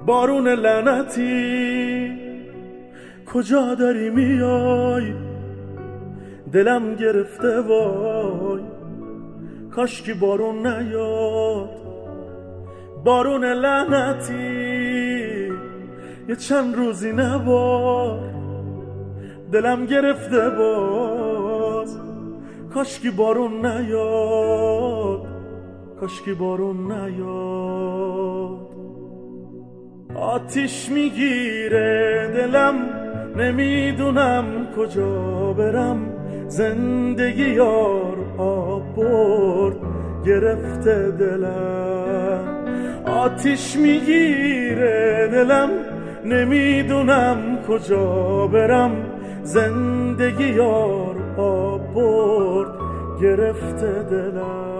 بارون لعنتی کجا داری میای؟ دلم گرفته وای، کاشکی بارون نیاد. بارون لعنتی یه چند روزی نبار، دلم گرفته باز، کاشکی بارون نیاد، کاشکی بارون نیاد. آتیش میگیره دلم، نمیدونم کجا برم. زندگی یار آب برد، گرفته دلم. آتیش میگیره دلم، نمیدونم کجا برم. زندگی یار آب برد، گرفته دلم.